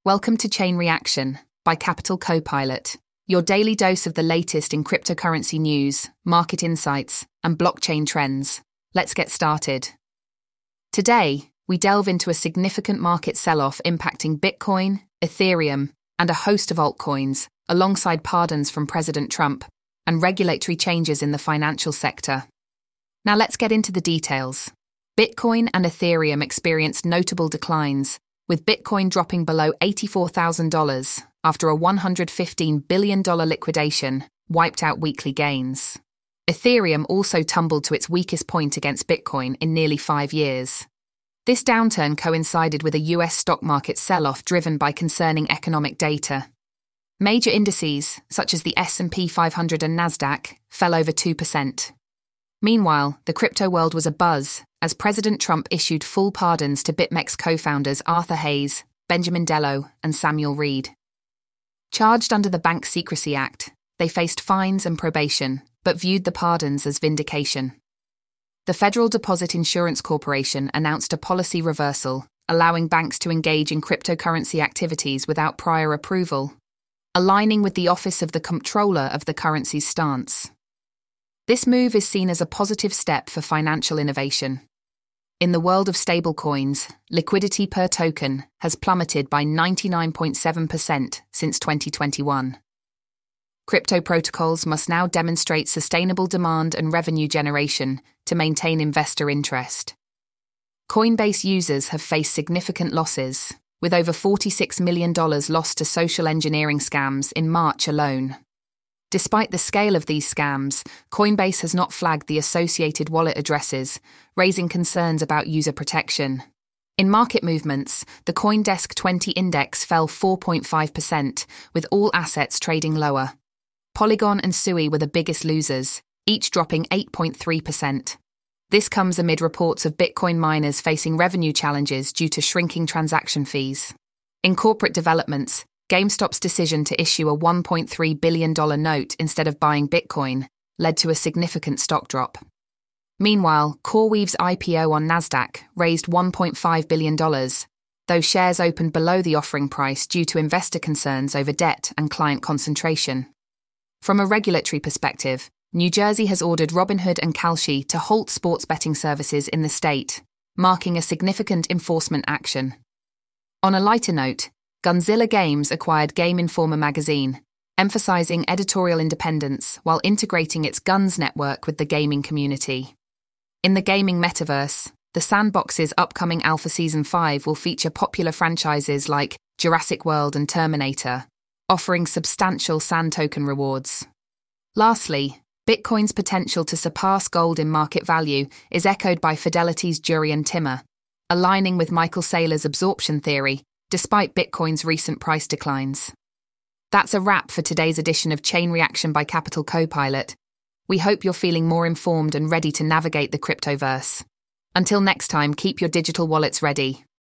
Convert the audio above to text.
Welcome to Chain Reaction by Capital Copilot, your daily dose of the latest in cryptocurrency news, market insights, and blockchain trends. Let's get started. Today, we delve into a significant market sell-off impacting Bitcoin, Ethereum, and a host of altcoins, alongside pardons from President Trump and regulatory changes in the financial sector. Now let's get into the details. Bitcoin and Ethereum experienced notable declines, with Bitcoin dropping below $84,000 after a $115 billion liquidation wiped out weekly gains. Ethereum also tumbled to its weakest point against Bitcoin in nearly 5 years. This downturn coincided with a US stock market sell-off driven by concerning economic data. Major indices, such as the S&P 500 and Nasdaq, fell over 2%. Meanwhile, the crypto world was abuzz as President Trump issued full pardons to BitMEX co-founders Arthur Hayes, Benjamin Dello, and Samuel Reed. Charged under the Bank Secrecy Act, they faced fines and probation, but viewed the pardons as vindication. The Federal Deposit Insurance Corporation announced a policy reversal, allowing banks to engage in cryptocurrency activities without prior approval, aligning with the Office of the Comptroller of the Currency's stance. This move is seen as a positive step for financial innovation. In the world of stablecoins, liquidity per token has plummeted by 99.7% since 2021. Crypto protocols must now demonstrate sustainable demand and revenue generation to maintain investor interest. Coinbase users have faced significant losses, with over $46 million lost to social engineering scams in March alone. Despite the scale of these scams, Coinbase has not flagged the associated wallet addresses, raising concerns about user protection. In market movements, the CoinDesk 20 index fell 4.5%, with all assets trading lower. Polygon and Sui were the biggest losers, each dropping 8.3%. This comes amid reports of Bitcoin miners facing revenue challenges due to shrinking transaction fees. In corporate developments, GameStop's decision to issue a $1.3 billion note instead of buying Bitcoin led to a significant stock drop. Meanwhile, CoreWeave's IPO on Nasdaq raised $1.5 billion, though shares opened below the offering price due to investor concerns over debt and client concentration. From a regulatory perspective, New Jersey has ordered Robinhood and Kalshi to halt sports betting services in the state, marking a significant enforcement action. On a lighter note, Gunzilla Games acquired Game Informer magazine, emphasizing editorial independence while integrating its Guns network with the gaming community. In the gaming metaverse, The Sandbox's upcoming Alpha Season 5 will feature popular franchises like Jurassic World and Terminator, offering substantial sand token rewards. Lastly, Bitcoin's potential to surpass gold in market value is echoed by Fidelity's Jurrien Timmer, aligning with Michael Saylor's absorption theory, despite Bitcoin's recent price declines. That's a wrap for today's edition of Chain Reaction by Capital Copilot. We hope you're feeling more informed and ready to navigate the cryptoverse. Until next time, keep your digital wallets ready.